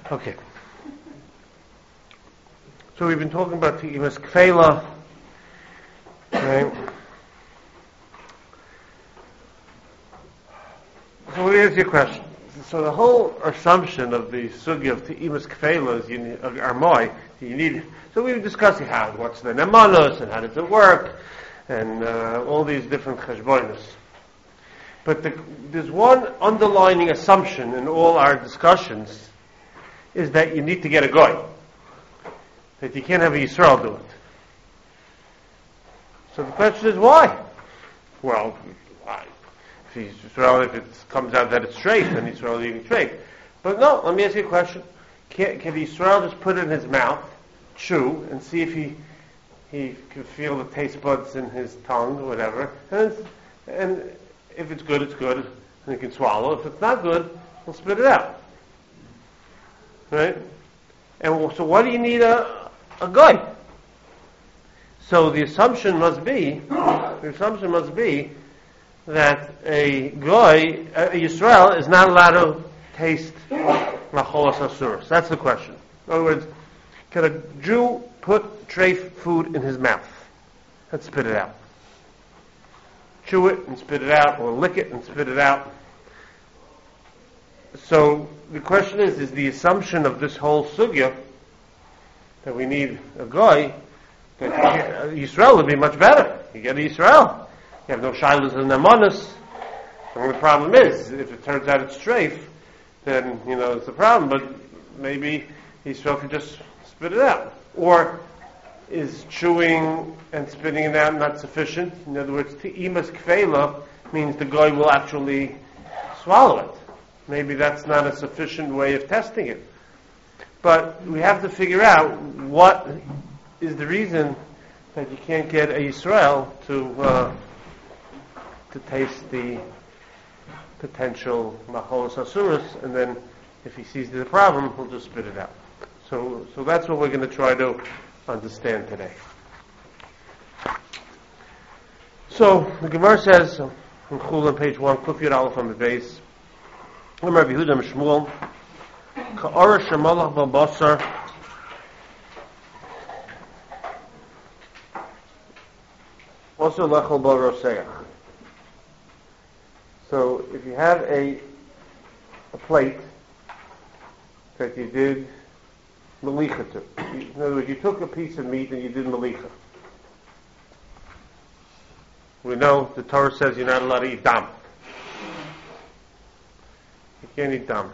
Okay. So we've been talking about Te'imas Kfela. Right? So let me ask you a question. So the whole assumption of the sugya of Te'imas Kfela is of Armoy, you need. So we were discussing what's the nemanos and how does it work, and all these different cheshbonos. But there's one underlining assumption in all our discussions is that you need to get a goy. That you can't have a Yisrael do it. So the question is why? Well, why? If it comes out that it's straight, then Yisrael eating straight. But no, let me ask you a question. Can Yisrael just put it in his mouth, chew, and see if he can feel the taste buds in his tongue or whatever, and if it's good, it's good, and he can swallow. If it's not good, he'll spit it out. Right? And so why do you need a guy? So the assumption must be that a goy, a Yisrael, is not allowed to taste macholas asuros. That's the question. In other words, can a Jew put treif food in his mouth and spit it out? Chew it and spit it out, or lick it and spit it out. So the question is the assumption of this whole sugya that we need a goy, that Yisrael would be much better. You get a Yisrael. You have no shilas and nemanos. The only problem is, if it turns out it's treif, then, it's a problem, but maybe Yisrael could just spit it out. Or is chewing and spitting it out not sufficient? In other words, Te'imas Kfela means the goy will actually swallow it. Maybe that's not a sufficient way of testing it. But we have to figure out what is the reason that you can't get a Yisrael to taste the potential macholos asuros, and then if he sees the problem, he'll just spit it out. So that's what we're going to try to understand today. So the Gemara says in Chul on page 1, Kuf Yud Aleph on the base, Rabbi Yehuda Shmuel, Ka'ara shemalach b'basar, also lechol b'roseach. So if you have a plate that you did melicha to, in other words, you took a piece of meat and you did melicha. We know the Torah says you're not allowed to eat dam. You can't eat dam.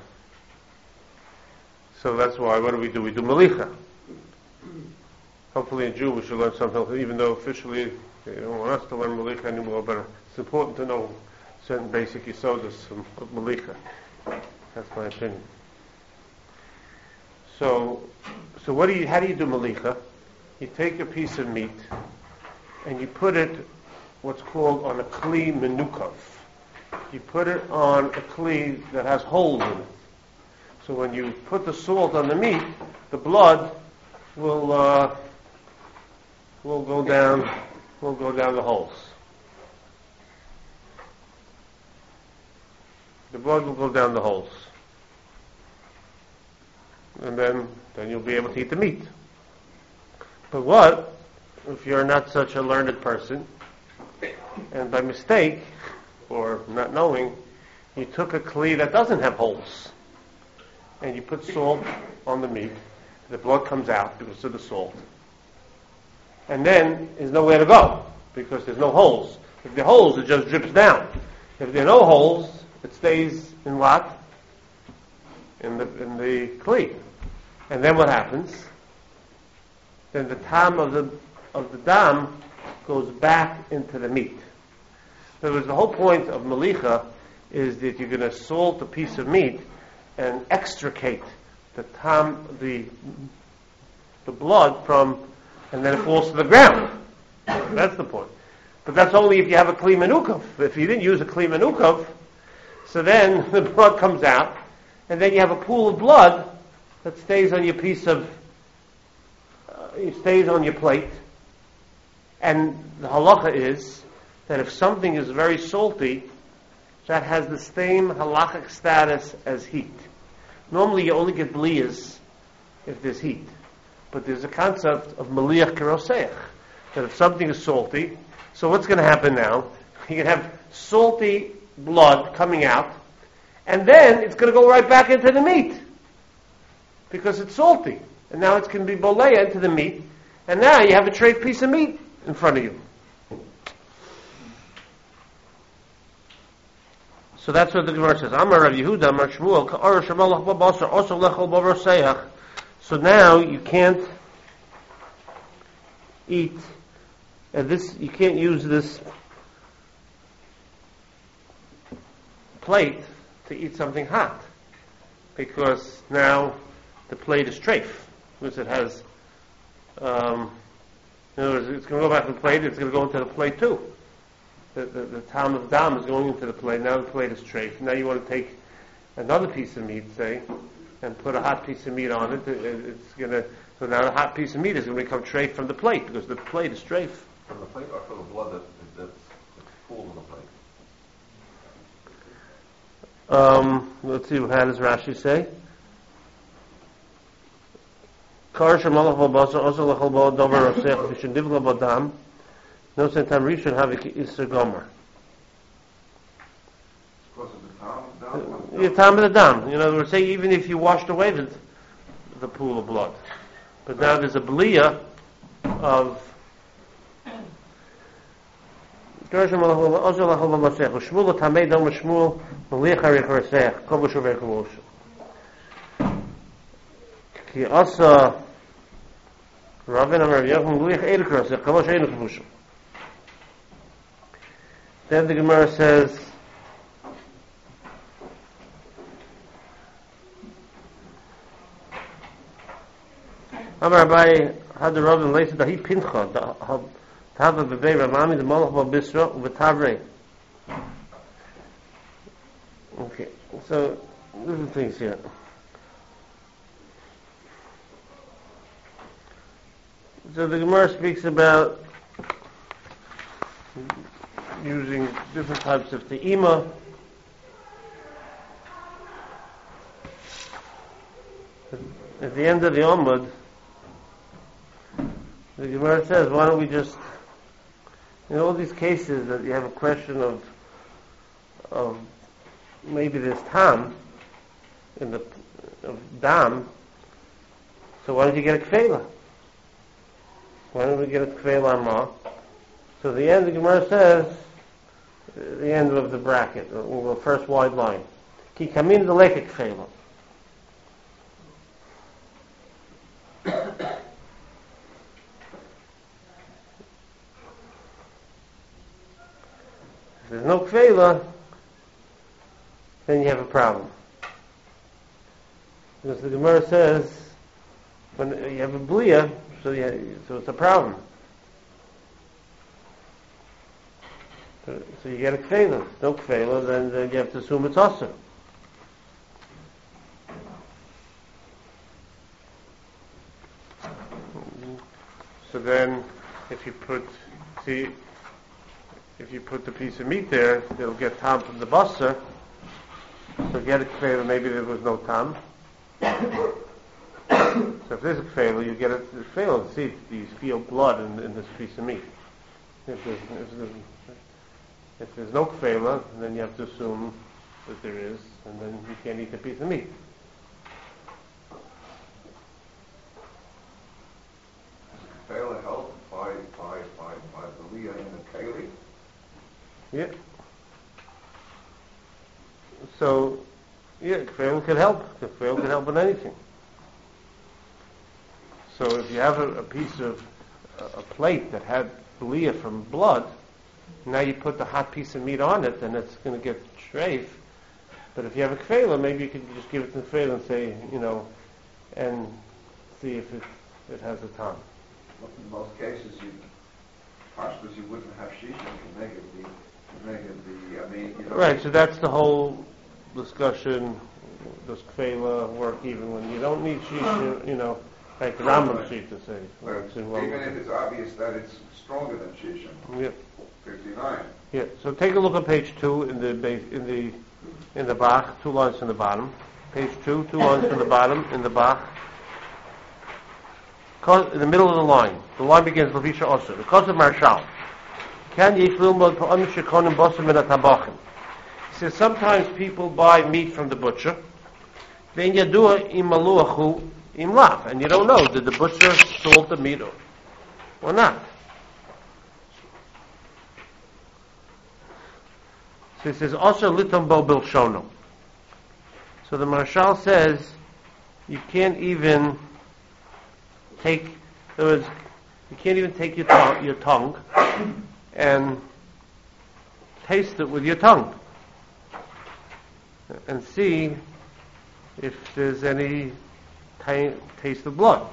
So that's why, what do? We do melicha. Hopefully in Jew we should learn something, even though officially they don't want us to learn melicha anymore, but it's important to know certain basic yisodas from melicha. That's my opinion. So how do you do melicha? You take a piece of meat and you put it, what's called on a kli menukov. You put it on a kli that has holes in it. So when you put the salt on the meat, the blood will go down the holes. The blood will go down the holes. And then you'll be able to eat the meat. But what if you're not such a learned person, and by mistake, or not knowing, you took a kli that doesn't have holes, and you put salt on the meat, the blood comes out because of the salt, and then there's nowhere to go, because there's no holes. If there are holes, it just drips down. If there are no holes, it stays in what? In the kli. And then what happens? Then the tam of the dam goes back into the meat. In other words, the whole point of melicha is that you're going to salt a piece of meat and extricate the tam, the blood from, and then it falls to the ground. That's the point. But that's only if you have a kli menukov. If you didn't use a kli menukov, so then the blood comes out, and then you have a pool of blood that stays on your piece of, it stays on your plate. And the halacha is that if something is very salty, that has the same halachic status as heat. Normally you only get bliyas if there's heat. But there's a concept of maliach keroseach, that if something is salty, so what's going to happen now? You can have salty blood coming out, and then it's going to go right back into the meat, because it's salty. And now it's going to be boleya into the meat, and now you have a treif piece of meat in front of you. So that's what the Gemara says. Amar Rav Yehuda, Amar Shmuel, Ka'ar Shemalach Babasar, also Lechol Baroseach. So now you can't eat, you can't use this plate to eat something hot, because now the plate is treif, because it has, in other words, it's going to go back to the plate, it's going to go into the plate too. The tam of dam is going into the plate, now the plate is treif. Now you want to take another piece of meat, say, and put a hot piece of meat on it, it's going to, so now the hot piece of meat is going to become treif from the plate, because the plate is treif. From the plate or from the blood that's pooled in the plate? Let's see, how does Rashi say? Kar shemalach babasa also lechol bo davar rosech v'shen divla badam. No sense time rishon have iser gomer. Because of the tam? The tam of the dam. In other words, say even if you washed away the pool of blood, but now there's a bliya of Kar shemalach also lechol bo masech v'shmul tamei dam v'shmul v'liach harich rosech kol v'shover k'moshe. Ki asa Ravin Amar Yachum Luich Eidekros Kamash Eidek Vushim. Then the Gemara says, Amar Abai had the Ravin later that he pincha to have a bebei Ramami the Malach Babisra V'Tavrei. Okay, so different things here. So the Gemara speaks about using different types of te'ima. At the end of the Omud, the Gemara says, why don't we just, in all these cases that you have a question of maybe there's tam in the of dam, so why don't you get a kfela? Why don't we get a kfela ma? So the end, the Gemara says, the end of the bracket, the first wide line. Ki kamin the leke kfela. If there's no kfela, then you have a problem. Because the Gemara says, when you have a bliya, so it's a problem. So you get a kfela. No kfela, then you have to assume it's also. So then, if you put the piece of meat there, it'll get tam from the basar. So get a kfela, maybe there was no tam. So if there's a kfela, you get a kfela and see if you feel blood in this piece of meat. If there's no kfela, then you have to assume that there is, and then you can't eat the piece of meat. Does kfela help by the liyah in the keli? Yeah. So, yeah, kfela could help. Kfela could help with anything. So if you have a piece of a plate that had liyah from blood, now you put the hot piece of meat on it, and it's going to get treif. But if you have a kfela, maybe you could just give it to the kfela and say, and see if it has a tam. In most cases, you wouldn't have shisha to make it Right, so that's the whole discussion. Does kfela work even when you don't need shisha, like the Rambam Shita says. Even if it's obvious that it's stronger than shisha. Yep. 59. Yeah. So take a look at page 2 in the Bach, 2 lines from the bottom. page 2 lines from the bottom, in the Bach. In the middle of the line begins Levisha Osir. Because of Marshal. Can yesh lilmod pa'amim shekonim bosem min hatabachim. He says sometimes people buy meat from the butcher. Then yadua im maluachu im lav, and you don't know, did the butcher salt the meat or not? So he says also litom bo bilshono. So the Marshal says you can't even take. In other words, you can't even take your tongue and taste it with your tongue and see if there's any taste of blood.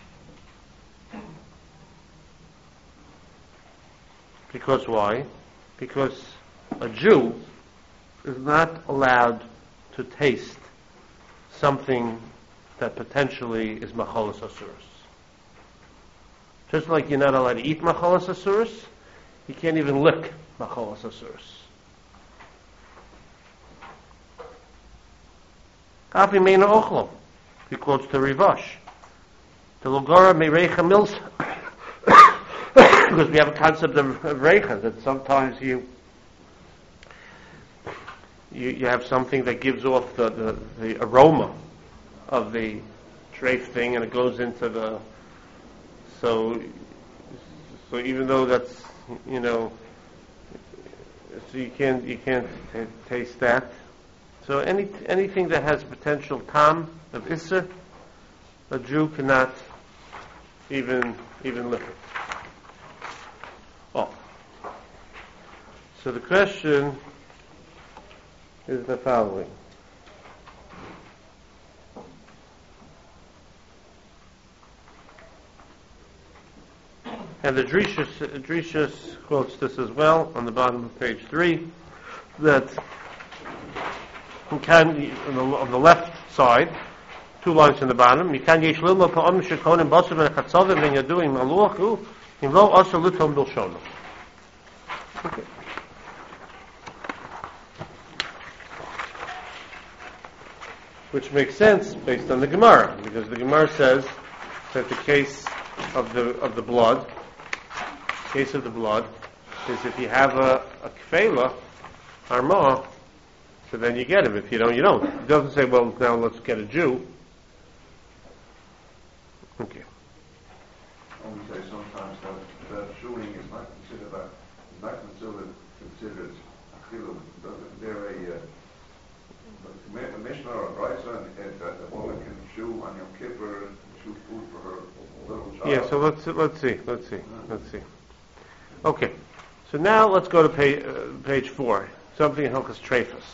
Because why? Because a Jew is not allowed to taste something that potentially is macholas asuros. Just like you're not allowed to eat macholas asuros, you can't even lick macholas asuros. Afi meina ochlo. He quotes the Rivash. The Logora meirecha milsa. Because we have a concept of reicha, that sometimes you have something that gives off the aroma of the treif thing, and it goes into the. So even though that's so you can't taste that. So anything that has potential tam of isser, a Jew cannot even lick it. Oh, so the question is the following. And the Drishus quotes this as well on the bottom of page 3, that on the left side, 2 lines from the bottom, you can yesh lilma pa'am shekonim basar ben chatzavim when you're doing maluachu, in lo asa lutom bilshono. Okay. Which makes sense based on the Gemara, because the Gemara says that the case of the blood is if you have a kfela, armah, so then you get him. If you don't, you don't. It doesn't say, well, now let's get a Jew. Okay. I would say sometimes that shooting is not considered a chilul. They're a Mishnah or a Brisa, that the woman can chew on Yom Kippur, chew food for her little child. Yeah. So let's see. Okay. So now let's go to page 4. Something in Hilchos Treifos.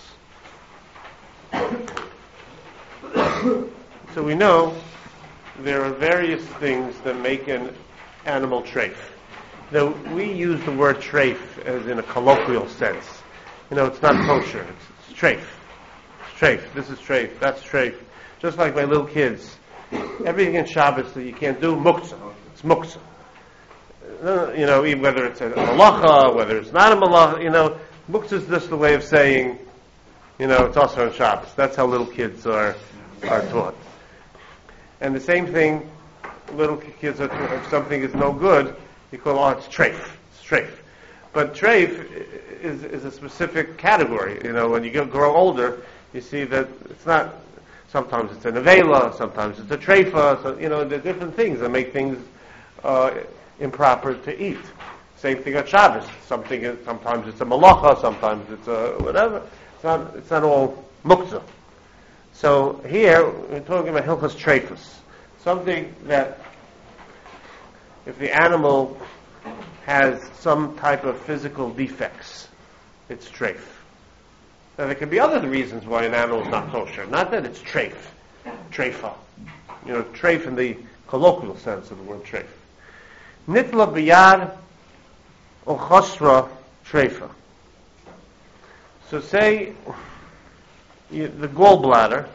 So we know there are various things that make an animal treif. Now we use the word treif as in a colloquial sense. It's not kosher. It's treif. It's treif. This is treif. That's treif. Just like my little kids. Everything in Shabbos that you can't do, muktzah. It's muktzah. Even whether it's a malacha, whether it's not a malacha, muktzah is just the way of saying, it's also on Shabbos. That's how little kids are taught. And the same thing, little kids are taught, if something is no good, you call, it's treif. It's treif. But treif is a specific category. When you grow older, you see that it's not, sometimes it's a nevela, sometimes it's a treifa, so, there are different things that make things improper to eat. Same thing at Shabbos. Sometimes it's a malacha, sometimes it's a whatever. It's not all muktzah. So here we're talking about hilchos treifos, something that if the animal has some type of physical defects, it's treif. Now there can be other reasons why an animal is not kosher. Not that it's treif, treifa. Treif in the colloquial sense of the word treif. Nitla biyad or chosra treifa. So say the gallbladder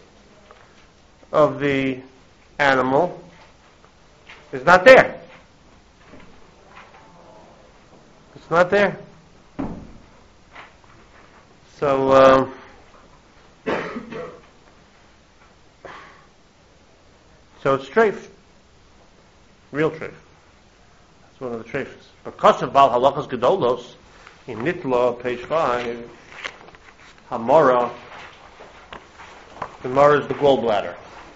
of the animal is not there. It's not there. So So it's treif. Real treif. That's one of the treifas. But Kosev Bal Halachas Gedolos, in Nitla, page 5, Hamara, the Mara is the gallbladder.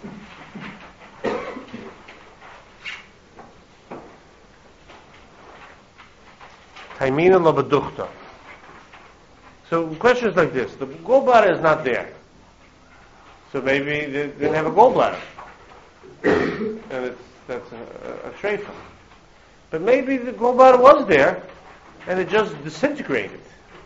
Taimina Labaduchta. So the question is like this. The gallbladder is not there. So maybe they didn't have a gallbladder. And that's a treifa. But maybe the gallbladder was there, and it just disintegrated.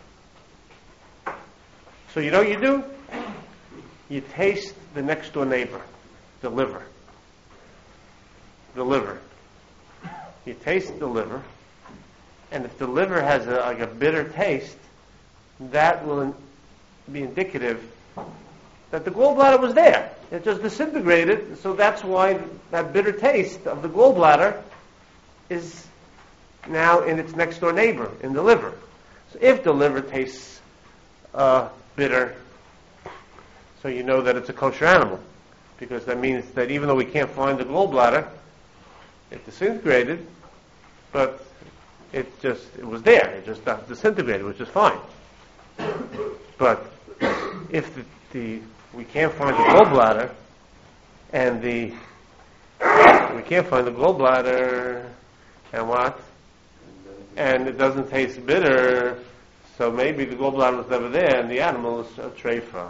So you know what you do? You taste the next door neighbor, the liver. The liver. You taste the liver, and if the liver has a bitter taste, that will be indicative that the gallbladder was there. It just disintegrated, so that's why that bitter taste of the gallbladder is now in its next door neighbor, in the liver. So if the liver tastes bitter, so you know that it's a kosher animal, because that means that even though we can't find the gallbladder, it disintegrated, but it was there. It just disintegrated, which is fine. But if we can't find the gallbladder, and we can't find the gallbladder, and what? And it doesn't taste bitter, so maybe the gallbladder was never there, and the animal is a treifa.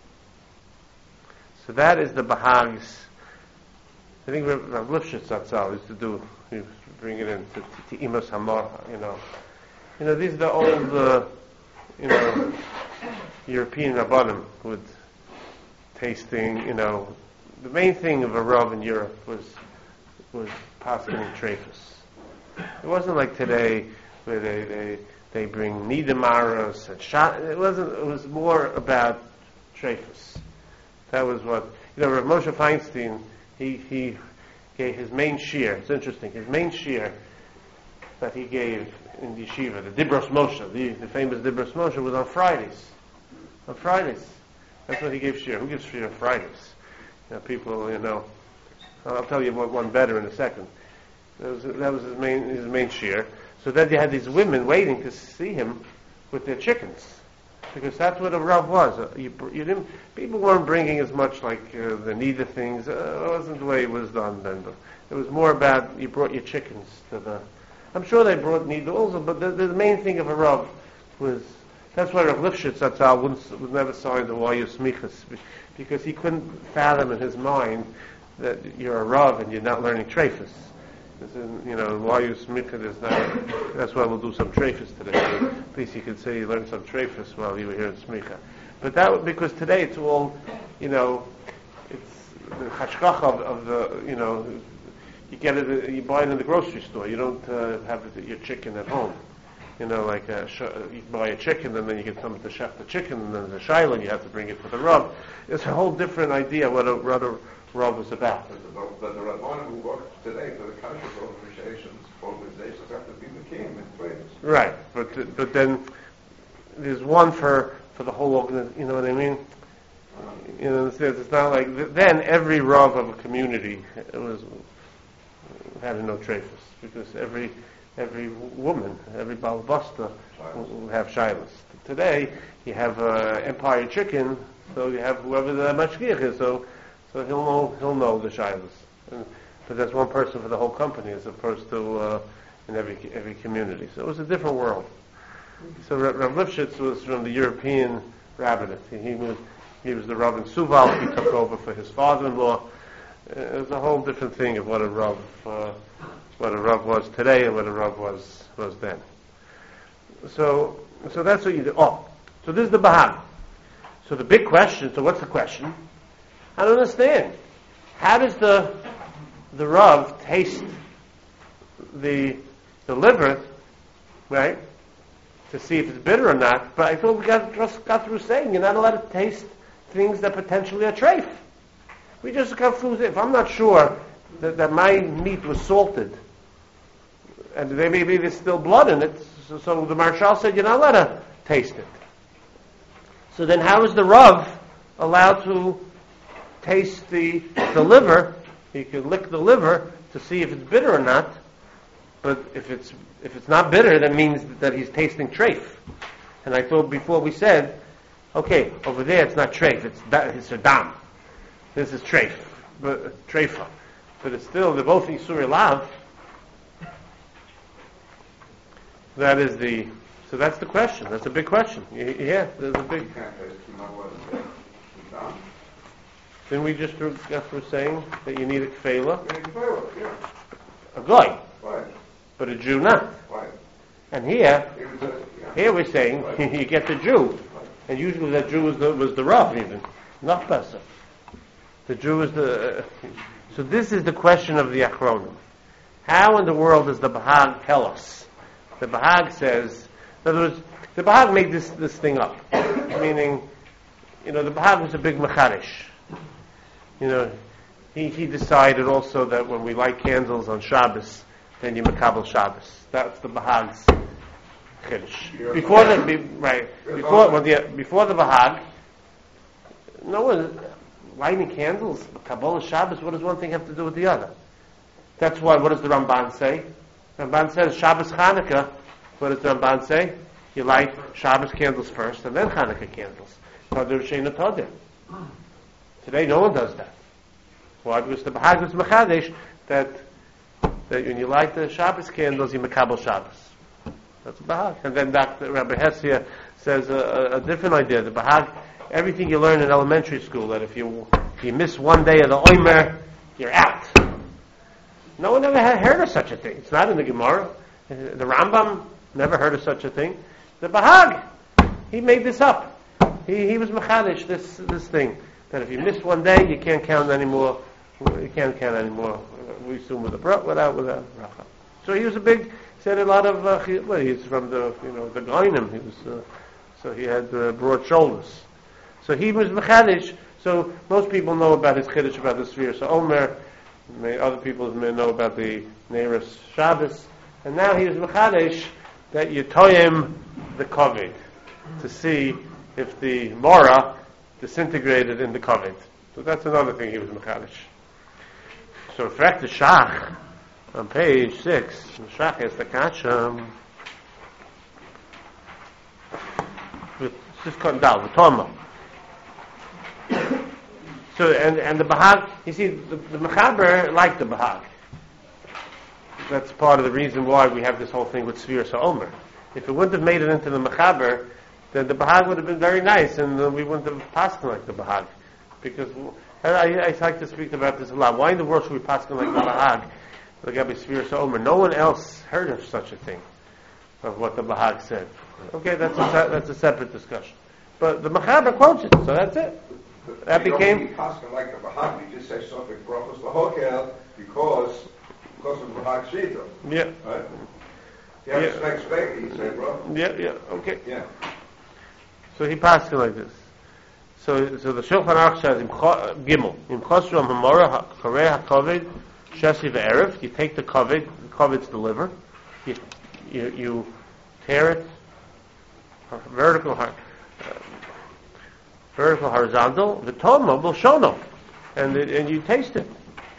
So that is the Bahag's. I think Rav Lifshitz Zatzal used to do. He bring it in to Imas Hamor. You know, these are the old, European Rabbanim with tasting. The main thing of a Rav in Europe was paskening treifas. It wasn't like today where they bring nidamaros and shot. It wasn't. It was more about treifas. That was what Rav Moshe Feinstein. He gave his main shir. It's interesting. His main shir that he gave in the yeshiva, the Dibros Moshe, the famous Dibros Moshe, was on Fridays. On Fridays, that's what he gave shir. Who gives shir on Fridays? People. I'll tell you one better in a second. That was his main shir. So then you had these women waiting to see him with their chickens, because that's what a Rav was. People weren't bringing as much like the neither things. It wasn't the way it was done then. It was more about you brought your chickens to the. I'm sure they brought neither also, but the main thing of a Rav was. That's why Rav Lifshitz Zatzal would never sign the Wayu Smichas, because he couldn't fathom in his mind that you're a Rav and you're not learning treifas. Wayu Smichas is not. That's why we'll do some treifas today. At least you could say you learned some treifas while you were here in Smicha. But that because today it's all, it's the hashgacha of the, you get it, you buy it in the grocery store. You don't have your chicken at home. You buy a chicken and then you get someone to chef the chicken, and then there's a shiloh and you have to bring it to the Rav. It's a whole different idea what a Rav was about. But the Rabbanim who work today for the country organizations have to be the king in place. Right, but then there's one for the whole organization. You know what I mean? It's not like then every Rav of a community had no treifas, because every woman, every balabasta will have shilas. Today you have Empire Chicken, so you have whoever the mashgiach is, so he'll know the shilas. But that's one person for the whole company, as opposed to in every community. So it was a different world. So Rav Lifshitz was from the European rabbinate. He was the Rav in Suval. He took over for his father-in-law. It was a whole different thing of what a Rav was today and what a Rav was then. So that's what you do. So this is the Bahag. So the big question. So what's the question? I don't understand. How does the Rav taste the liver, right? To see if it's bitter or not. But I thought we just got through saying you're not allowed to taste things that potentially are treif. We just got through. If I'm not sure that my meat was salted, and maybe there's still blood in it, so the Marshal said you're not allowed to taste it. So then how is the Rav allowed to taste the liver He could lick the liver to see if it's bitter or not. But if it's not bitter, that means that he's tasting treif. And I thought before we said, okay, over there it's not treif, it's a dam. This is treif, but treifa. But it's still, they're both Yisuri Lav. That is so that's the question. That's a big question. Yeah, there's a big... Didn't we just got through saying that you need a kfela? A goy. But a Jew not. And here we're saying you get the Jew. And usually that Jew was the Rav even. Not Pesach. The Jew is the... So this is the question of the Achronim. How in the world does the Bahag tell us? The Bahag says... In other words, the Bahag made this thing up. Meaning, the Bahag was a big mechadish. He decided also that when we light candles on Shabbos, then you makabel Shabbos. That's the Bahag's chiddush. Before the Bahag, no one lighting candles, Kabbalah Shabbos. What does one thing have to do with the other? That's why. What does the Ramban say? Ramban says Shabbos Chanukah. What does the Ramban say? You light Shabbos candles first, and then Chanukah candles. Tadir Sheina Tadir. Today, no one does that. Why? Because the Bahag was mechadish that when you light the Shabbos candles, you makabel Shabbos. That's Bahag. And then Dr. Rabbi Hessia says a different idea. The Bahag, everything you learn in elementary school, that if you miss one day of the Omer, you're out. No one ever had heard of such a thing. It's not in the Gemara. The Rambam never heard of such a thing. The Bahag, he made this up. He was mechadish, this thing. That if you miss one day, you can't count anymore. You can't count anymore. We assume with a without bracha. So he was said a lot of. He's from the Goinim. He was so he had broad shoulders. So he was mechadish. So most people know about his chiddush about the Sphere. So Omer, other people may know about the Neiros Shabbos, and now he was mechadish that you toyim the kovid to see if the Mora disintegrated in the kovid. So that's another thing he was mechadish. So Frek the Shach on page 6, the Shach has the kasha. Just cut down the Toma. So and the Bahag, you see, the Mechaber liked the Bahag. That's part of the reason why we have this whole thing with Sphere Omer. If it wouldn't have made it into the Mechaber, then the Bahag would have been very nice, and we wouldn't have passed like the Bahag. Because I like to speak about this a lot. Why in the world should we pass like the Bahag? The Gabi Sphere Omer. No one else heard of such a thing, of what the Bahag said. Okay, that's a separate discussion. But the Mechaber quotes it, so that's it. That became. Paskin like the Bahag. You just say something brachos lahokel because of the Bahag Shita. Yeah. Right. You have to expect you say, bro. Yeah. Okay. Yeah. So he passed it like this. So the Shulchan Aruch says Gimel im Chosru Hamora Kareh HaKovid Shesi VeErev. You take the kovid's the liver. You tear it vertical horizontal. The Toma will shono, and you taste it.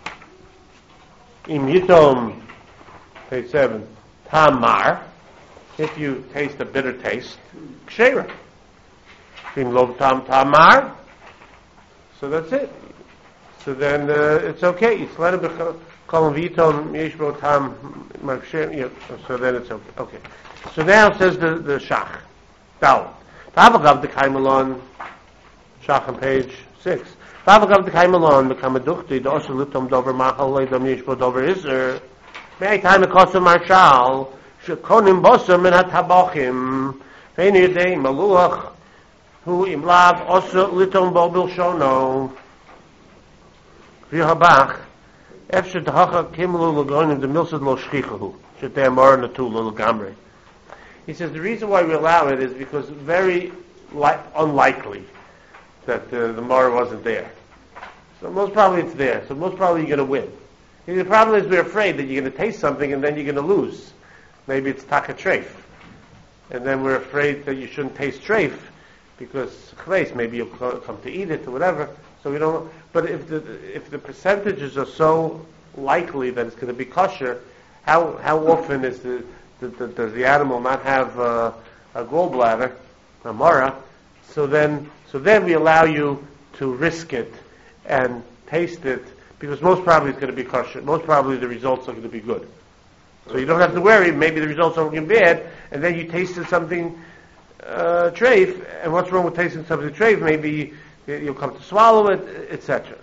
Im Yitom, page 7. Tamar, if you taste a bitter taste, Kshera. Im Lov Tamar, so that's it. So then it's okay. It's let it call Vitom Yeshbo Tam Maksher. So then it's okay. Okay. So now it says the Shach. Down. Tavagav the Kaimalon. Shach on page 6. Tavagav the Kaimalon become a duchti. The Osher Litom Dover Machal Leidom Yeshbo Dover Iser. May time a Kosa Marshal. Shekonim Bosam and Hatabachim. Fein Yedei Maluach. Who imlav Osher Litom Bobil Shono. V'habach. Efshe Tahacha Kimlu Lagonim the Milsad Lo Shchichahu. Shetem Mar Natu Lo Gamre. He says the reason why we allow it is because very unlikely that the Mara wasn't there. So most probably it's there. So most probably you're going to win. The problem is we're afraid that you're going to taste something and then you're going to lose. Maybe it's taka treif. And then we're afraid that you shouldn't taste treif because chleis, maybe you'll come to eat it or whatever. So we don't. But if the percentages are so likely that it's going to be kosher, how often does the animal not have a gallbladder, a mara? So then we allow you to risk it and taste it, because most probably it's going to be kosher. Most probably the results are going to be good. So you don't have to worry. Maybe the results are looking bad, and then you tasted something treif. And what's wrong with tasting something treif? Maybe you'll come to swallow it, etc.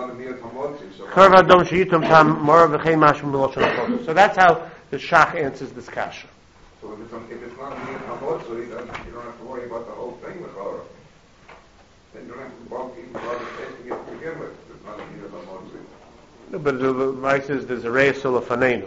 So that's how the Shach answers this kasha. So if it's not near hamotzi, then you don't have to worry about the whole thing with Torah. Then you don't have to bump even bother tasting it to begin with. It's not near hamotzi. No, but the Rav says there's a reisul of fanenu.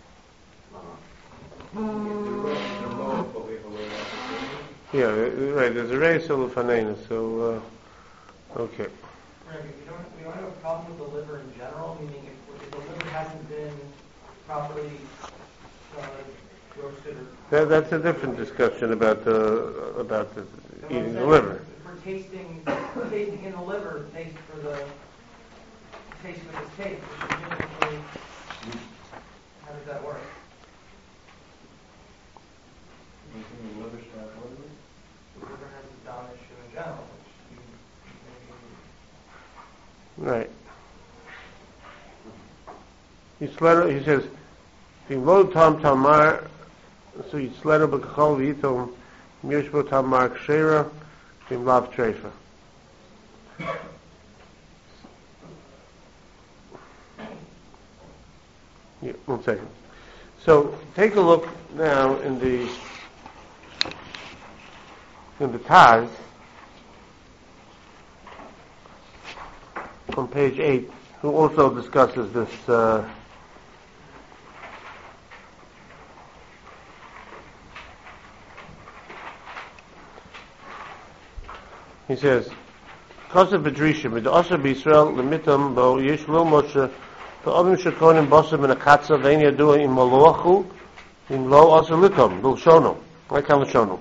Yeah, right. There's a reisul of fanenu. So okay. Right, we don't have a problem with the liver in general, meaning if the liver hasn't been properly roasted or... That's a different discussion about the eating the liver. For tasting in the liver, taste for the taste for the steak, how does that work? The liver has a down issue in general, Right. He says, "V'lo tam tamar, so yitzleru b'kachol v'yitom mirshbo tamar kshera v'imlav treifa." Yeah, 1 second. So take a look now in the Taz. On page 8, who also discusses this he says, Kosev Bedrishim, with the Osir B'Yisrael, Lemitam, Bo Yesh Lo Moshe, V'Ovim Shekonim Bosem in a Katza, V'Ein Yadua in Moloachu, in Lo Osir Litom, L'Shono, like L'Shono.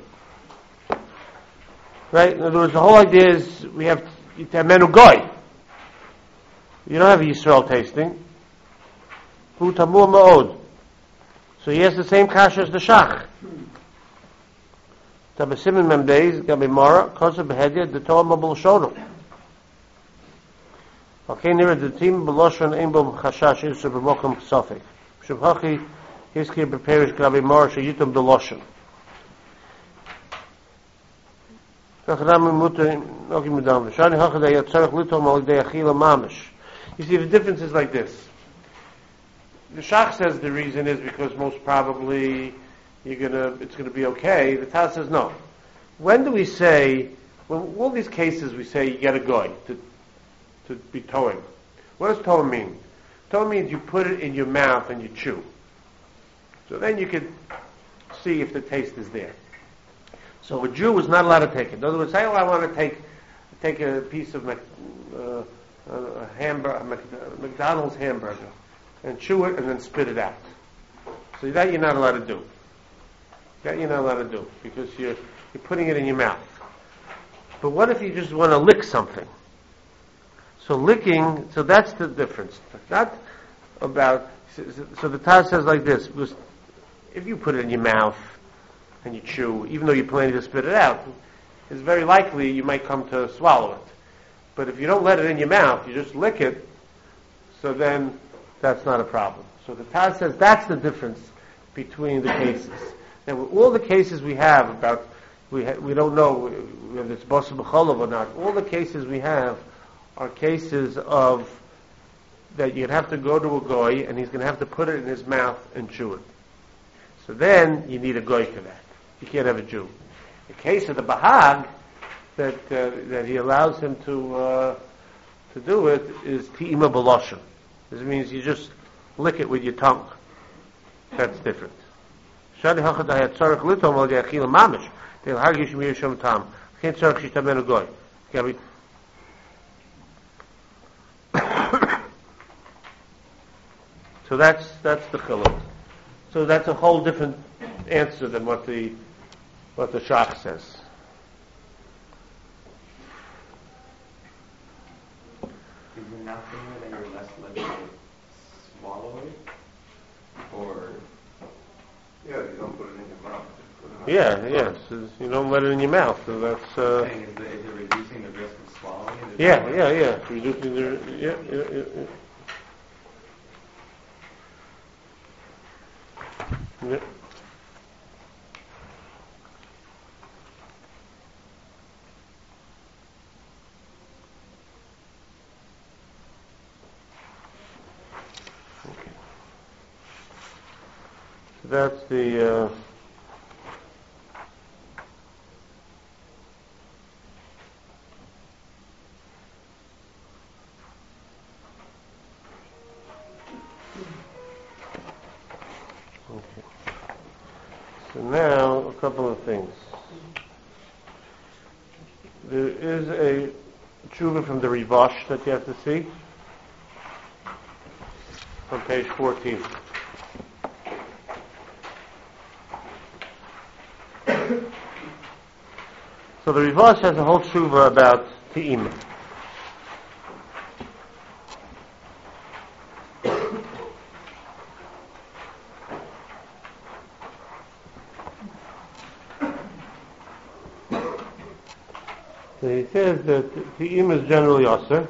Right? In other words, the whole idea is we have Menu Goy. You don't have a Yisrael tasting. Hu Tamur Ma'od. So he has the same kasha as the Shach. Tabasimin Memdeis, Gabi Mara, Kosa Behedia, the Torah Mabul Shono. Okay, near the team, Beloshon, Aimbom, Chashash, Isra, B'mokum, Sofik. Shabhachi, Hiski, Beperish, Gabi Mara, Shayitum, Beloshon. You see, the difference is like this. The Shach says the reason is because most probably it's gonna be okay. The Taz says no. When do we say, when all these cases we say you get a goy to be towing? What does towing mean? Towing means you put it in your mouth and you chew. So then you can see if the taste is there. So a Jew is not allowed to take it. In other words, say, I want to take a piece of McDonald's hamburger and chew it and then spit it out. So that you're not allowed to do. That you're not allowed to do because you're putting it in your mouth. But what if you just want to lick something? So licking, so that's the difference. Not about, so the Taz says like this, because if you put it in your mouth and you chew, even though you're planning to spit it out, it's very likely you might come to swallow it. But if you don't let it in your mouth, you just lick it, so then that's not a problem. So the Taz says that's the difference between the cases. Now, with all the cases we have about, we don't know whether it's Bosser B'cholov or not, all the cases we have are cases of that you'd have to go to a goy and he's going to have to put it in his mouth and chew it. So then you need a goy for that. You can't have a Jew. The case of the Bahag that he allows him to do it is Ti'ima B'loshen. This means you just lick it with your tongue. That's different. Shadi hachad hayat tzarech litom al yachil mamish. They'll hargish mir shom tam. Can't tzarech shishtamenu goy. So that's the chiluk. So that's a whole different answer than what the Shach says. it enough in there that you're less likely to swallow it? Or Yeah, you don't put it in your mouth. Just put it on. Yeah, yes. You don't let it in your mouth. So that's. saying is it reducing the risk of swallowing it? Is Yeah, that what- yeah. Reducing the. Yeah. Yeah. Okay. So that's the. Okay. So now, a couple of things. There is a tshuva from the Rivash that you have to see on page 14. So the Rivash has a whole tshuva about Te'im. So he says that Te'im is generally Aser.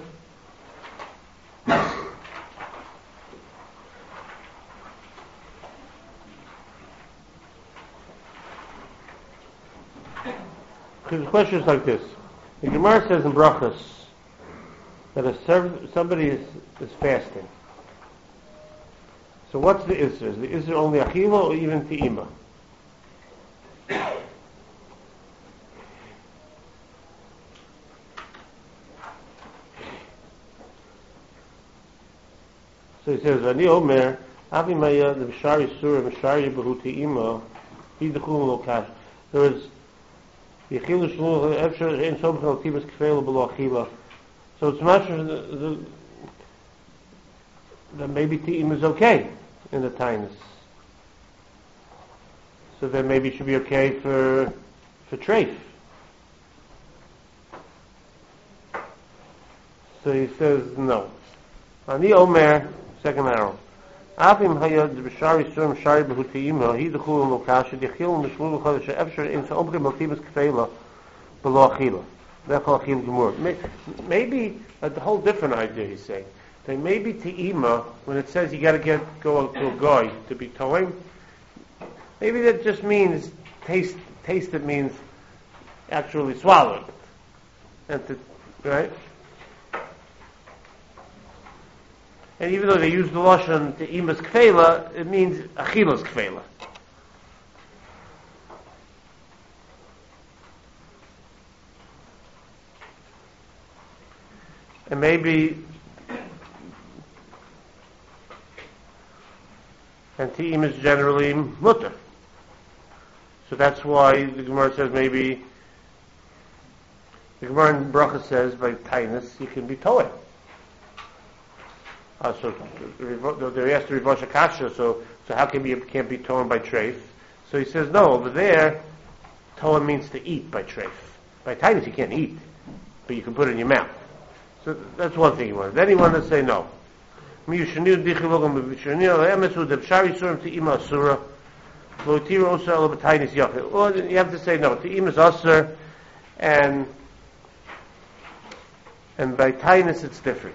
The question is like this. The Gemara says in Brachas that somebody is fasting. So what's the Isser? Is the Isser only Achila or even Te'ima? So he says, "Ani Omer, Avi Maya the Bishari Surah Bishari Behu Te'ima, Hidachul Lokash." There is the Achila Shluch Efshar Ein Sobchel Tibas Kfeil Below Achila. So it's much that maybe Te'ima is okay in the Tainus. So then maybe it should be okay for treif. So he says no. Ani Omer, second arrow. Afim hayad b'shari surim shari b'hu te'ima hi d'chul l'okasha d'chil m'shmul l'chodesh she'efshar in se'omkei m'altibas k'feila b'lo achila. D'echol achil gemur. Maybe a whole different idea he's saying. That maybe te'ima, when it says you gotta go to a guy to be toim, maybe that just means taste it means actually swallow it. And to, right? And even though they use the lashon to imas kfela, it means achilas kfela. And maybe, and te'im is generally mutter. So that's why the Gemara says maybe, the Gemara in Bracha says by tainus you can be toeh. So they asked the Rivash Akasha, so how come you can't be torn by treif? So he says, no, over there, toa means to eat by treif. By tainus you can't eat, but you can put it in your mouth. So that's one thing he wanted. Then he wanted to say no. Or you have to say no. Te'im is aser, and by tainus it's different.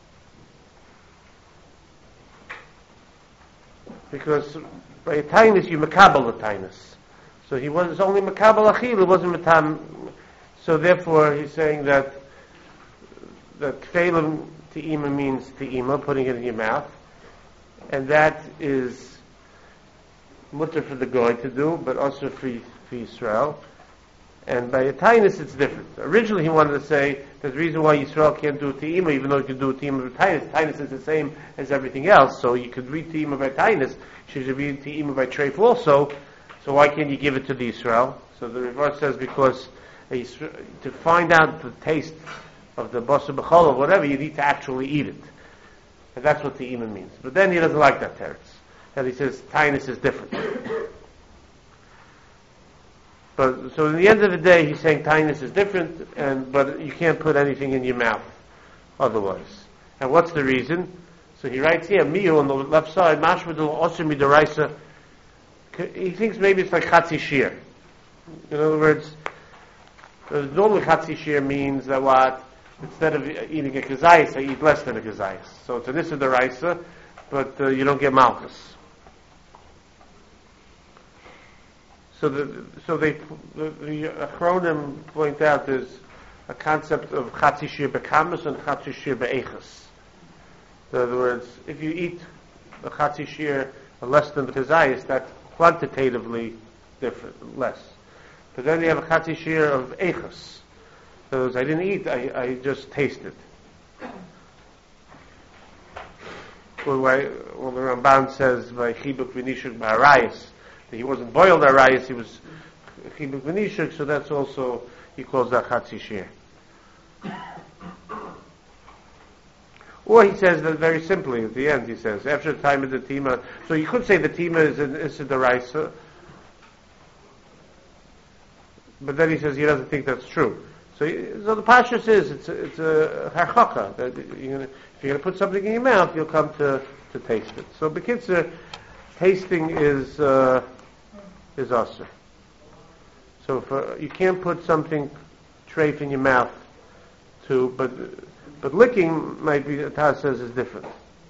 Because by a tainus you makabel the tainus. So he was only makabel achil, it wasn't matam. So therefore he's saying that kfeilim te'ima means te'ima, putting it in your mouth, and that is mutter for the goy to do, but also for Yisrael. And by a tainus it's different. Originally he wanted to say that the reason why Yisrael can't do te'ima, even though you can do te'ima with tainus, tainus is the same as everything else, so you could read te'ima by tainus, you should read te'ima by treif also, so why can't you give it to the Yisrael? So the Rivash says because to find out the taste of the basar b'chol or whatever, you need to actually eat it. And that's what te'ima means. But then he doesn't like that teretz. And he says tainus is different. But so in the end of the day, he's saying tainus is different, but you can't put anything in your mouth otherwise. And what's the reason? So he writes here, Miyu on the left side, Mashmadul Osir Midaraisa. He thinks maybe it's like Chatzi Shir. In other words, normally Chatzi Shir means that what? Instead of eating a kazayis, I eat less than a kazayis. So it's an Issa Daraisa, but you don't get Malchus. So the Achronim point out there's a concept of Chatzi Shir Bekamus and Chatzi Shir Be'echas. In other words, if you eat a Chatzi Shir less than the kazayis, that's quantitatively different, less. But then you have a Chatzi Shir of Echas. In other words, I didn't eat, I just tasted. Well, the Ramban says by Chibuk V'nishuk B'harayis, that he wasn't boiled Harayis, he was Chibuk V'nishuk, so that's also, he calls that Chatzi Shir. Or he says that very simply at the end, he says, after the time of the Tima, so you could say the Tima is a Daraisa, but then he says he doesn't think that's true. So the Pashas is, it's a harchaka, that if you're going to put something in your mouth, you'll come to taste it. So B'kitzur, tasting is asur. So you can't put something treif in your mouth but licking might be, Taz says, is different.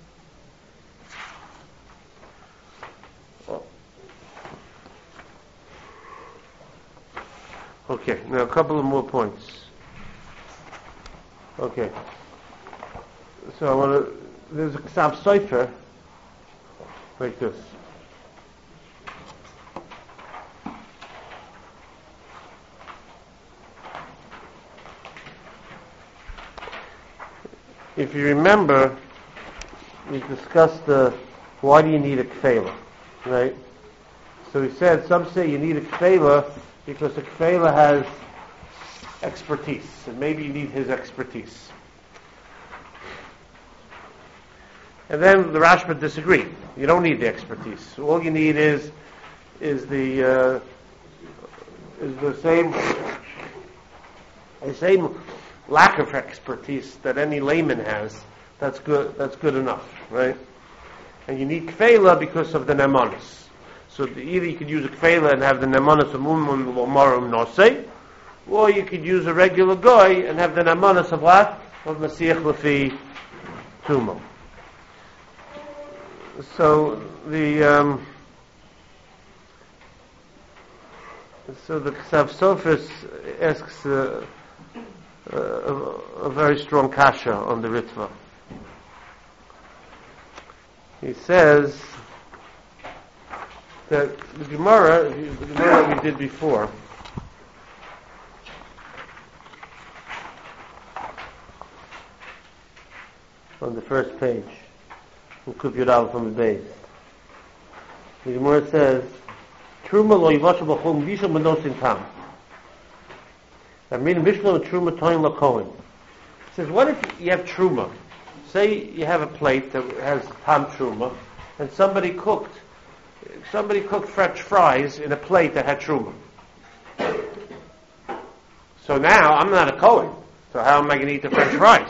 Okay, now a couple of more points. Okay. So I want to, there's a Ksav Sofer, like this. If you remember, we discussed why do you need a kfela, right? So we said, some say you need a kfela because a kfela has expertise, and maybe you need his expertise. And then the Rashba disagreed. You don't need the expertise. All you need is the same lack of expertise that any layman has. That's good enough, right? And you need kfela because of the nemanis. So either you could use a kfela and have the nemanis of mumun lomarum nosei, or you could use a regular goy and have the nemanis of what? Of Masiach Lefi Tumo. So the Ksav Sofer asks a very strong kasha on the Ritva. He says that the Gemara we did before, on the first page, in Kuf Yud from the base. The Gemara says, Truma lo yivasha b'chol mvisha menosin tam. I mean, Mishlo and Truma toin lakohen. It says, what if you have Truma? Say you have a plate that has tam Truma, and somebody cooked French fries in a plate that had Truma. So now, I'm not a Kohen, so how am I going to eat the French fries?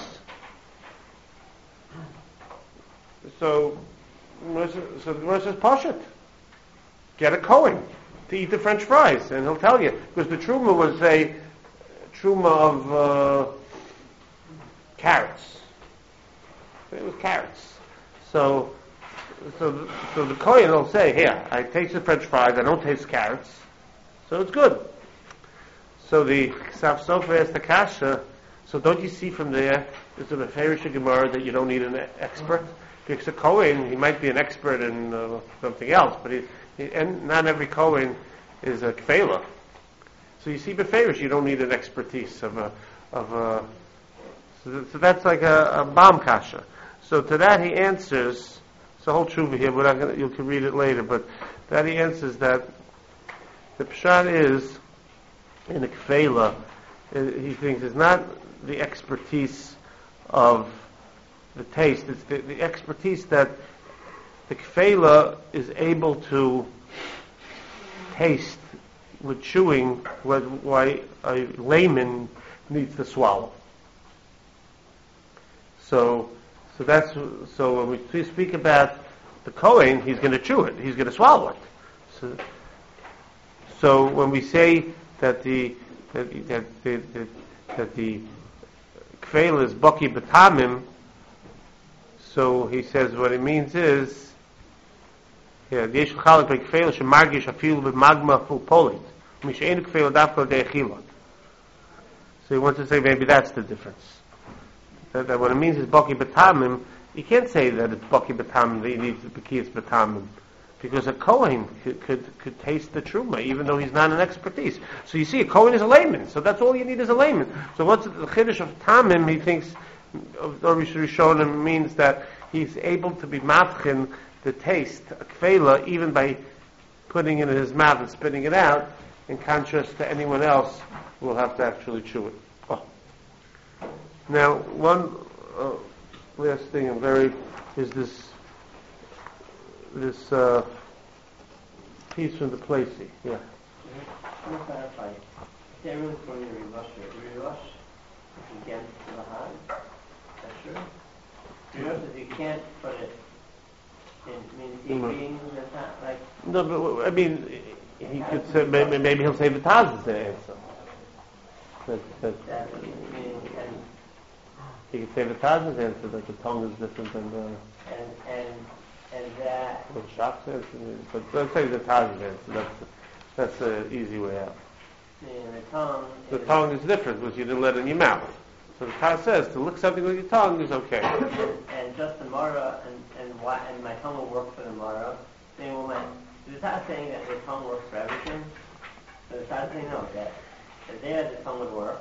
So the Gemara says, Pashat, get a Kohen to eat the French fries, and he'll tell you, because the Truma was a Truma of carrots. It was carrots. So the Kohen will say, here, I taste the French fries, I don't taste carrots, so it's good. So the Ksav Sofer asked the kasha, so don't you see from there, there's a Meferish Gemara that you don't need an expert? Because a Kohen, he might be an expert in something else, but and not every Kohen is a kfela. So you see, Beferish, you don't need an expertise so that's like a bomb kasha. So to that he answers, it's a whole tshuva here, but you can read it later, but that he answers that the pshat is, in a kfela, he thinks it's not the expertise of the taste, it's the expertise that the kfela is able to taste with chewing why a layman needs to swallow. So So when we speak about the Kohen, he's going to chew it. He's going to swallow it. So when we say that the kveil is baki b'tamim, so he says what it means is, the yesh chalak by kveil shemargish afilu b'magma full polit, mishein kveil dafka de'echila. So he wants to say maybe that's the difference. That what it means is baki b'tamim. You can't say that it's baki b'tamim, that he needs the b'kiyas b'tamim, because a Kohen could taste the truma, even though he's not an expertise. So you see, a Kohen is a layman, so that's all you need is a layman. So what's the chiddush of tamim? He thinks of Orish Rishonim means that he's able to be mavchin the taste, a kveila, even by putting it in his mouth and spitting it out, in contrast to anyone else who will have to actually chew it. Oh. Now, one last thing is this piece from the Placey. Yeah. I want to clarify. Everyone's going to rerush against the high. That's true. Rerush is you can't put it in eating like. No, but I mean, he could say maybe he'll say the Taz is the answer. He could say the Taz is the answer, that the tongue is different than the. And that. Well, Shach's answer, but let's say the Taz is the answer. That's the easy way out. The tongue is different because you didn't let it in your mouth. So the Taz says to lick something with your tongue is okay. And just the Mara and my tongue will work for the Mara. The Taz saying that the tongue works for everything. So the Taz saying no, that there the tongue would work.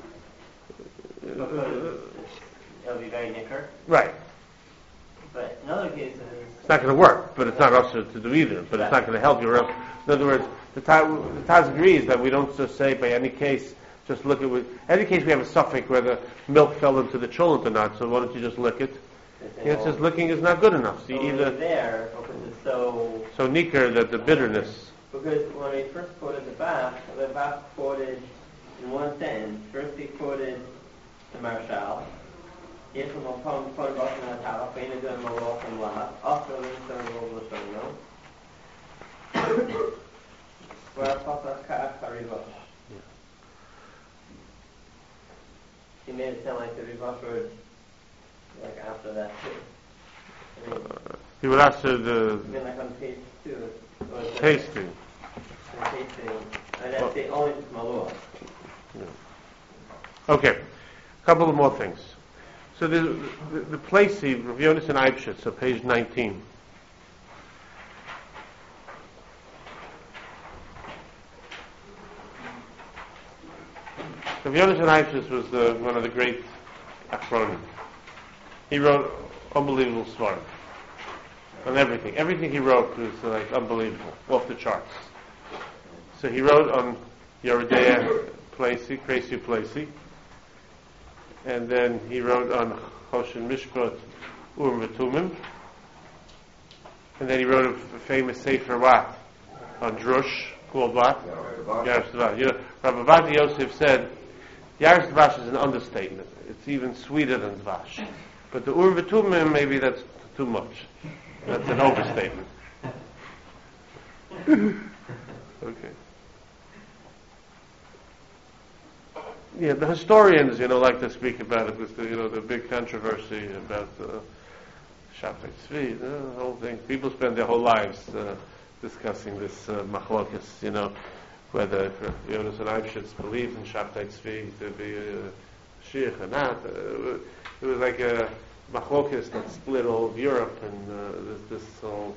Because it'll be very nicker. Right. But in other cases, it's not going to work, but it's not also to do either. But it's not going to help you. In other words, the Taz agrees that we don't just say by any case, just look at any case we have a suffix whether milk fell into the cholent or not. So why don't you just lick it? It's just licking is not good enough. So either there because it's so nicker that the bitterness. Because when we first quoted the Bach quoted in one sentence. First he quoted the Marshal. יש לנו פעם כל באופן התארה, ואין את זה באופן לה, אף לא נמצא רוב לשנו. והפך כך הריבוש. He made it sound like the ribosh word, like after that too. He would ask the. I mean, like on page 2. Tasting. Tasting. And that's the only malua. Okay, a couple of more things. So the Placey, Rav Yonasan Eibshitz, so page 19. Rav Yonasan Eibshitz was one of the great Achronim. He wrote unbelievable svarim on everything. Everything he wrote was like unbelievable, off the charts. So he wrote on Yeridea Placey, Crazy Placey. And then he wrote on Choshen Mishpat Urim V'Tumim. And then he wrote a famous Sefer what? On Drush, called what? Yaris Dvash. You know, Rabbi Avadi Yosef said, Yaris Dvash is an understatement. It's even sweeter than Dvash. But the Urim V'Tumim, maybe that's too much. That's an overstatement. Okay. Yeah, the historians, like to speak about it with the big controversy about Shabtai Tzvi, the whole thing. People spend their whole lives discussing this machlokas, whether Yonasan Eibshitz believes in Shabtai Tzvi to be a sheikh or not. It was like a machlokas that split all of Europe, and this whole,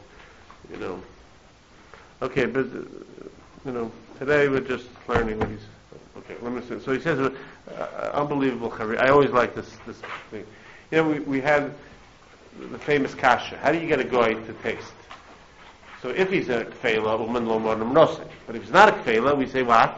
Okay, but today we're just learning what he's. Okay, let me see. So he says, unbelievable chaver. I always like this thing. We had the famous kasha. How do you get a goy to taste? So if he's a kfeila, uman lo monam nosei. But if he's not a kfeila, we say what?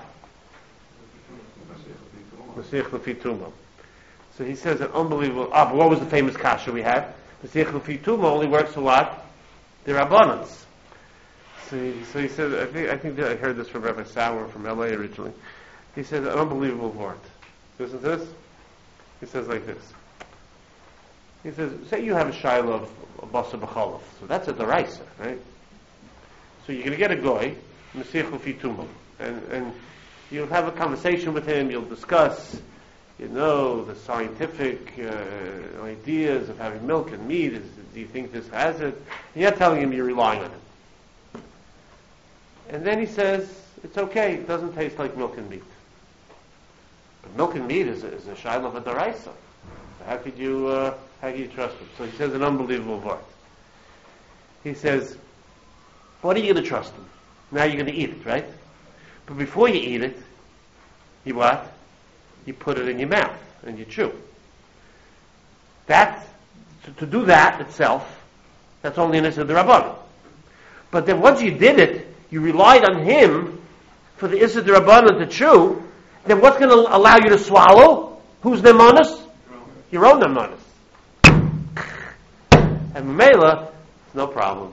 Masiach lefi tuma. So he says an unbelievable. But what was the famous kasha we had? Masiach lefi tuma only works for what? The rabbanans. So he said. I think that I heard this from Rabbi Sauer from LA originally. He says an unbelievable word. Listen to this. He says like this. He says, say you have a shaila of a basa b'cholov, so that's a deraisa, right? So you're going to get a goy, Mesichu Fitumo, and you'll have a conversation with him, you'll discuss, the scientific ideas of having milk and meat. Do you think this has it? And you're not telling him you're relying on him. And then he says, it's okay, it doesn't taste like milk and meat. But milk and meat is a shaila of a deraisa. So how could you trust him? So he says an unbelievable word. He says, what are you going to trust him? Now you're going to eat it, right? But before you eat it, you what? You put it in your mouth and you chew. To do that itself, that's only an issue of the Rabbanan. But then once you did it, you relied on him for the issue of the Rabbanan to chew, then what's going to allow you to swallow? Who's nemanis? Your own nemanis. And Mamela, no problem.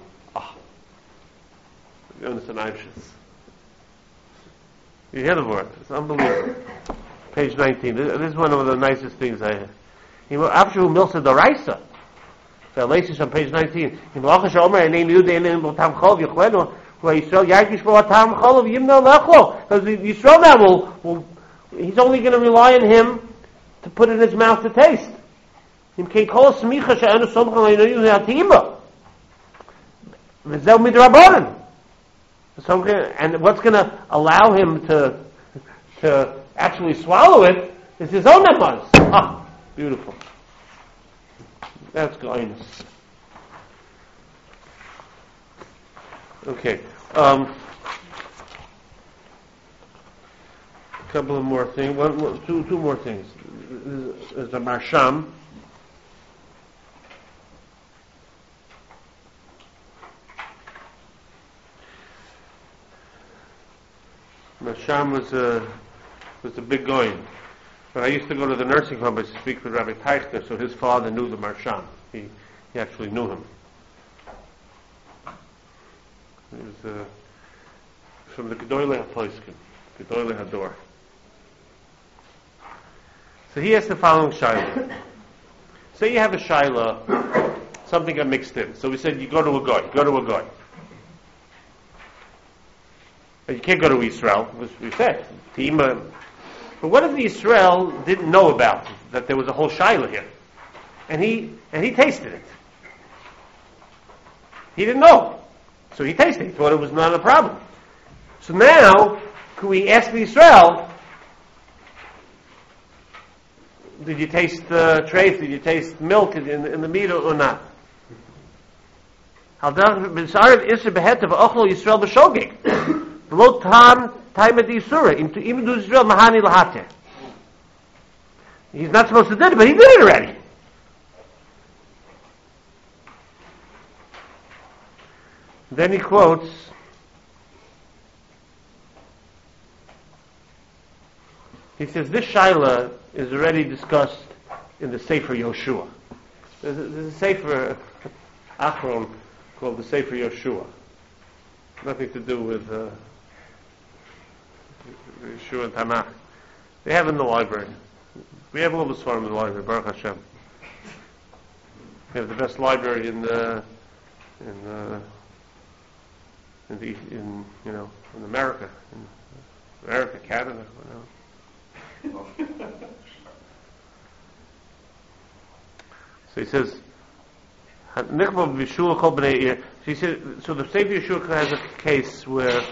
You hear the word. It's unbelievable. Page 19. This is one of the nicest things I hear. After who milsa daraisa. So Alexis on page 19. Because Yisrael now will he's only going to rely on him to put it in his mouth to taste. And what's going to allow him to actually swallow it is his own nemanis. Beautiful. That's goodness. Okay. A couple of more things. Two more things. There's a Marsham. Marsham was a big goyin. But I used to go to the nursing home to speak with Rabbi Teichner, so his father knew the Marsham. He actually knew him. He was from the Gedoyle HaPoiskim, Gedoyle HaDor. So he has the following shaila. Say you have a shaila, something got mixed in. So we said you go to a goy. But you can't go to Israel, as we said. But what if the Israel didn't know about that there was a whole shaila here, and he tasted it? He didn't know, so he tasted it. He thought it was not a problem. So now, could we ask the Israel? Did you taste the treif? Did you taste milk in the meat or not? He's not supposed to do it, but he did it already. Then he quotes he says this shaila is already discussed in the Sefer Yoshua. There's a Sefer Achron called the Sefer Yoshua. Nothing to do with Yeshua and Tanakh. They have it in the library. We have all the Sfarim in the library, Baruch Hashem. We have the best library in America, Canada. So he says, so he said, so the Sefer Yeshua has a case where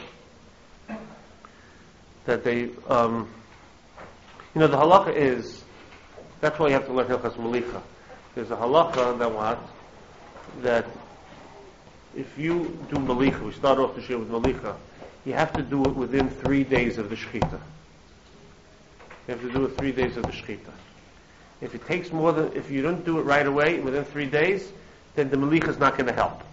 that they, the halacha is, that's why you have to learn Hilchas Melicha. There's a halacha that if you do Melicha, we start off the year with Melicha, you have to do it within 3 days of the Shechita. You have to do it 3 days of the Shechita. If it takes if you don't do it right away, within 3 days, then the Melicha is not going to help.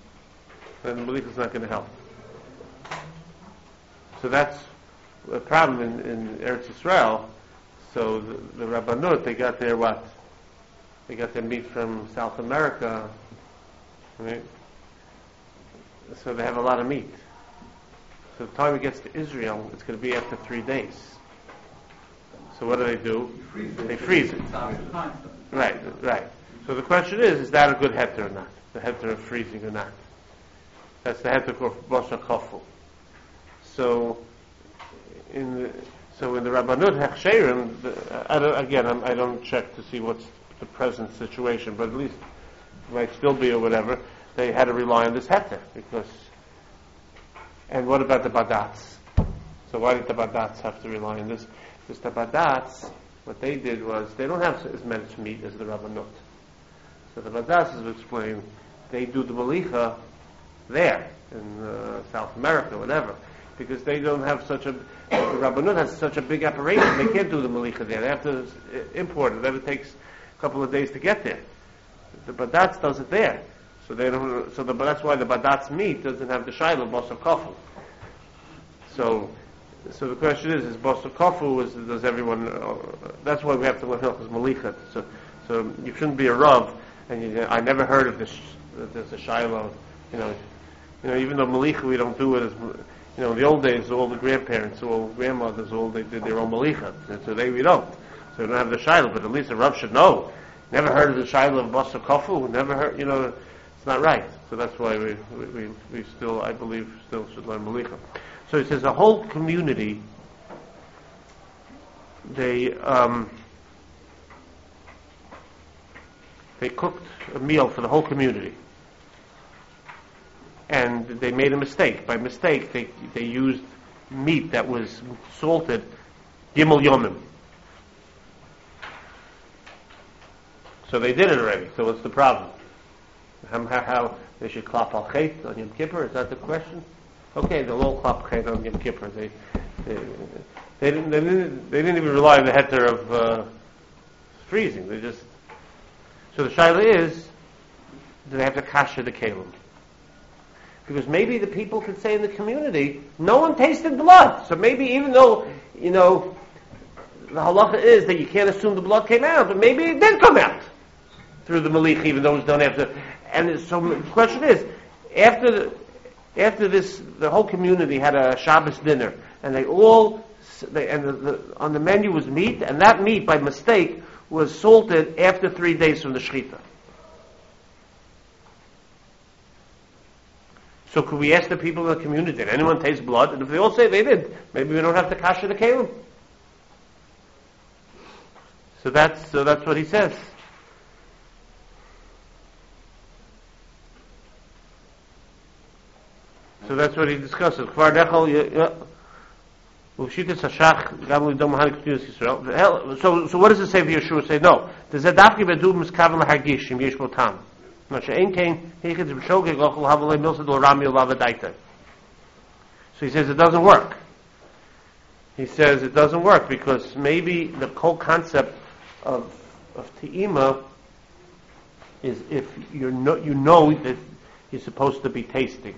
So that's a problem in Eretz Yisrael. So the Rabbanut, they got their what? They got their meat from South America, right? So they have a lot of meat. So the time it gets to Israel, it's going to be after 3 days. So what do? They freeze it. Right. So the question is that a good heter or not? The heter of freezing or not? That's the heter for Basar Kofu. So in the Rabbanut Hechsherim, I don't check to see what's the present situation, but at least it might still be or whatever. They had to rely on this heter because. And what about the badats? So why did the badats have to rely on this? Because the badats, what they did was they don't have as much meat as the Rabbanut. So the badats, as we explained, they do the malicha there in South America, whatever, because they don't have such a. The Rabbanut has such a big operation; they can't do the malicha there. They have to import it. Then it takes a couple of days to get there. The badats does it there, so they don't. So that's why the badats meat doesn't have the shayla basar kofu. So the question is basar kofu does everyone? That's why we have to learn Hilchos Malicha. So you shouldn't be a rav, and I never heard of this. There's a shayla, you know, even though malicha we don't do it as. In the old days, all the grandparents, all grandmothers, they did their own malicha. And today we don't. So we don't have the shayla, but at least the Rav should know. Never heard of the shayla of basar kofu. Never heard. It's not right. So that's why we still, I believe, still should learn malicha. So he says the whole community. They cooked a meal for the whole community. And they made a mistake. By mistake, they used meat that was salted gimel yomim. So they did it already. So what's the problem? How they should klap al chet on Yom Kippur? Is that the question? Okay, they'll all klap chet on Yom Kippur. They didn't even rely on the heter of freezing. So the shaila is, do they have to kasher the kelim? Because maybe the people could say in the community, no one tasted blood. So maybe even though, the halacha is that you can't assume the blood came out, but maybe it did come out through the malich, even though it was done after. And so the question is, after this, the whole community had a Shabbos dinner, and on the menu was meat, and that meat, by mistake, was salted after 3 days from the shechita. So could we ask the people in the community, did anyone taste blood? And if they all say they did, maybe we don't have to kasher the kelim. So that's what he says. So that's what he discusses. So what does it say for Yeshua? Say no. Does that dafki bedu miskaven lahagishim yesh bo tam? So he says it doesn't work. He says it doesn't work because maybe the whole concept of te'ima is if you know that you're supposed to be tasting.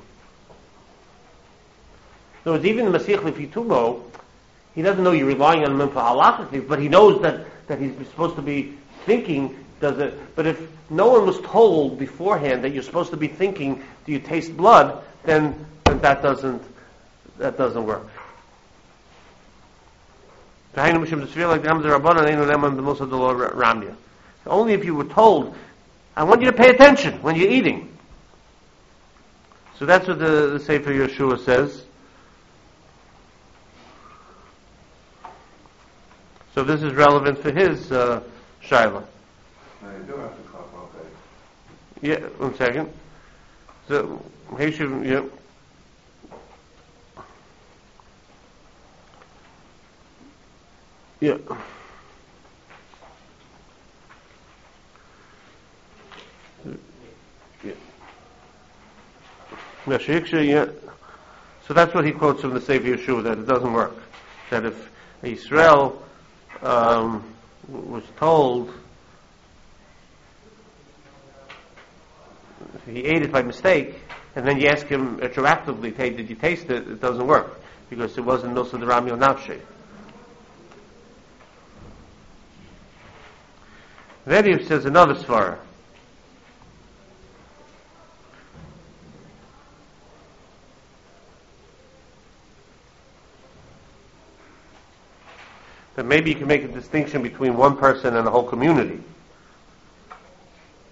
So it's even the Masich Lefitumo, he doesn't know you're relying on him for halachically, but he knows that he's supposed to be thinking. But if no one was told beforehand that you're supposed to be thinking, do you taste blood? Then that doesn't work. Only if you were told, I want you to pay attention when you're eating. So that's what the Sefer Yeshua says. So this is relevant for his shaila. You do have to klap al chet. Yeah, 1 second. So, yeah. Yeah. Yeah. So that's what he quotes from the Sefer Yeshua, that it doesn't work. That if Israel was told, he ate it by mistake, and then you ask him retroactively, hey, did you taste it? It doesn't work, because it wasn't Milsa the Rami or Nafshe. Then he says another svara. That maybe you can make a distinction between one person and the whole community.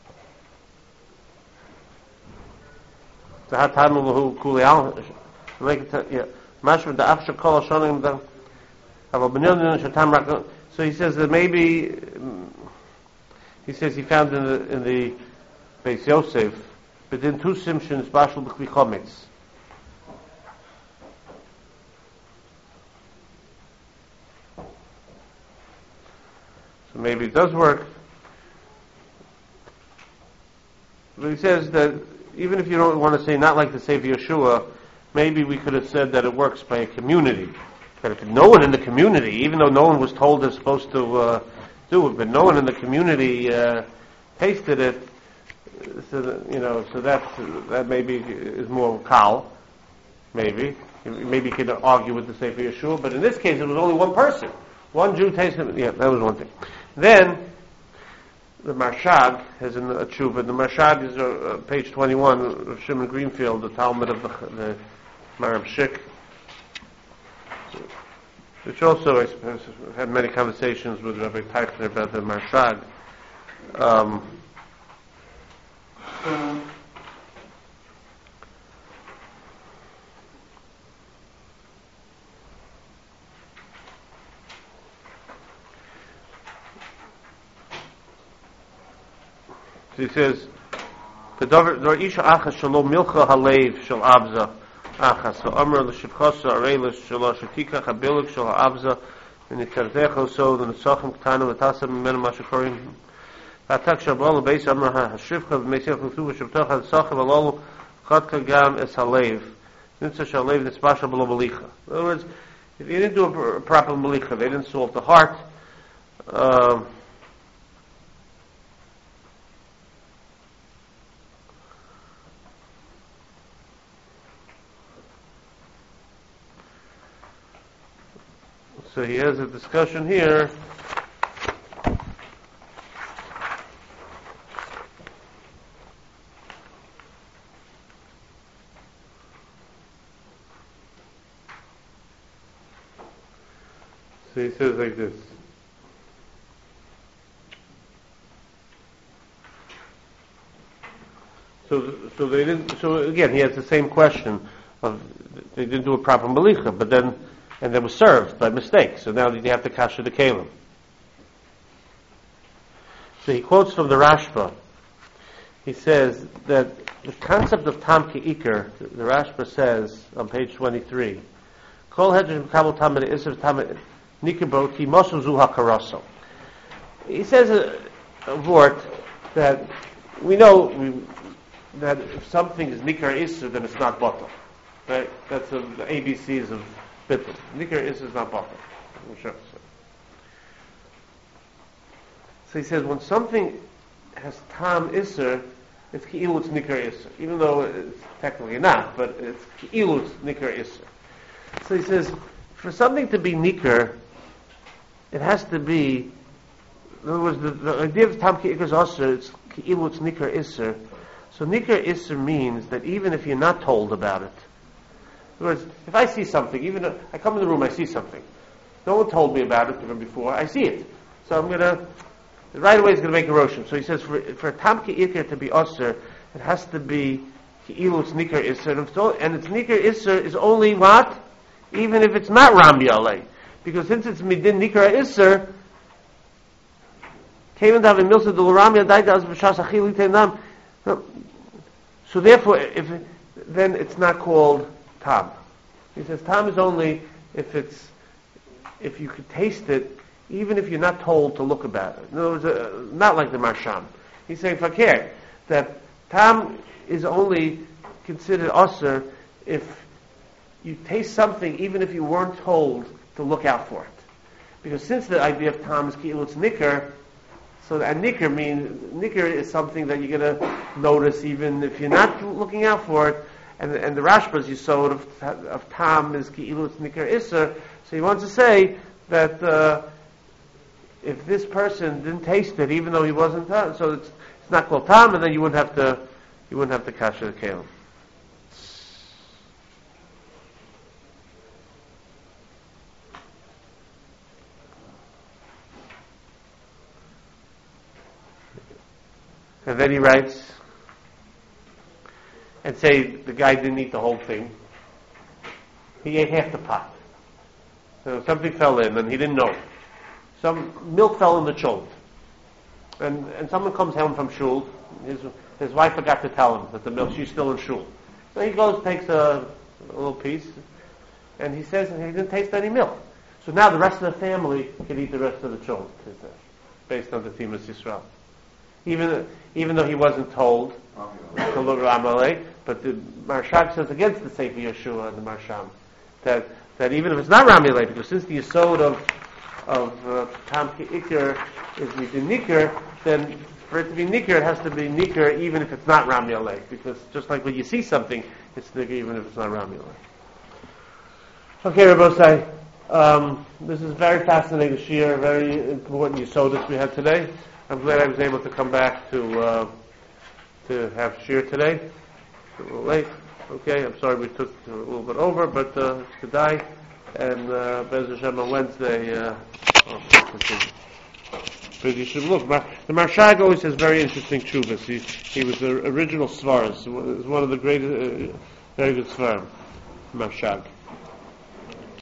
The Hatanu Lahu Kulial. Mashma the Afsha Kol Shonim the So he says that maybe he says he found in the Beis Yosef, but in two Simshons Bashal B'Kli Chometz. So maybe it does work. But he says that even if you don't want to say not like the Sefer Yeshua, maybe we could have said that it works by a community. That if no one in the community, even though no one was told they're supposed to do it, but no one in the community tasted it, so that maybe is more kal. Maybe you could argue with the Sefer Yeshua, but in this case it was only one person. One Jew tasted it. Yeah, that was one thing. Then the Marshag has a tshuva. The Marshag is page 21 of Shimon Greenfield, the Talmud of the Marab Shik, which also I suppose had many conversations with Rabbi Teichner about the Marshag. So he says, "Dor isha achas shalom milcha halev shel abza achas v'amr l'shivchasa areilas shelo shetika chabiluk shel abza v'nitardecho so the nesachim ktanu v'tasam mimenu mashakorim v'atak shabal beis amr hashivcha v'meisach l'tu v'shavtocha l'sachim v'lolu chatka gam es halev nitza shalev nitzbasha b'lo malicha." In other words, if you didn't do a proper malicha, they didn't salt the heart. So he has a discussion here. So he says like this. So they didn't. So again, he has the same question of they didn't do a proper malicha, but then. And they were served by mistake. So now you have to kasher the kelim. So he quotes from the Rashba. He says that the concept of tam ke'iker, the Rashba says on page 23, Kol hedrin kabel tam isr tam nikibro ki mosu zu hakaraso. He says a word that we know that if something is nikar isr, then it's not bottle. Right? That's the ABCs of bittul. Nikar is not bottle. So he says when something has tam iser, it's ki'ilu it's nikar iser, even though it's technically not, but it's ki'ilu it's nikar iser. So he says for something to be nikar, it has to be. In other words, the idea of tam ki'iker is also it's ki'ilu it's nikar iser. So nikar iser means that even if you're not told about it. In other words, if I see something, even if I come in the room, I see something. No one told me about it even before. I see it, so right away it's going to make a roshem. So he says for tam ki'ikr to be osir, it has to be ki'ilu it's nikar isser, and it's nikar isser is only what? Even if it's not Rambi Alei, because since it's midin nikar isser, so therefore, then it's not called tam. He says tam is only if you could taste it, even if you're not told to look about it. In other words, not like the Marsham. He's saying fakir that tam is only considered osir if you taste something, even if you weren't told to look out for it. Because since the idea of tam is ki'ilu it's nikar, so and nikar is something that you're going to notice even if you're not looking out for it. And the Rashba's Yisod of tam is ki'ilu it's nikar iser. So he wants to say that if this person didn't taste it, even though he wasn't tam, so it's not called tam, and then you wouldn't have to kasher the kelim. And then he writes, and say the guy didn't eat the whole thing. He ate half the pot. So something fell in and he didn't know. Some milk fell in the cholent. And someone comes home from shul. His wife forgot to tell him that the milk, she's still in shul. So he goes, takes a little piece, and he says he didn't taste any milk. So now the rest of the family can eat the rest of the cholent, based on the Timus Yisrael. Even though he wasn't told to look at Amalek, but the Marshak says against the Sefer Yeshua and the Marsham that even if it's not Ramelech, because since the Yesod of Tam Ikr is Nikr, then for it to be Nikr, it has to be Nikr even if it's not Ramelech, because just like when you see something, it's Nikr even if it's not Ramelech. Okay, Rabbosai, this is very fascinating shir, very important Yesodis we had today. I'm glad I was able to come back to have shir today. It's a little late. Okay, I'm sorry we took a little bit over, but it's Kedai, and Bez Hashem on Wednesday, continue. But you should look. The Marshag always has very interesting tshuvas. He was the original Svaras. He was one of the great, very good Svarim, Marshag.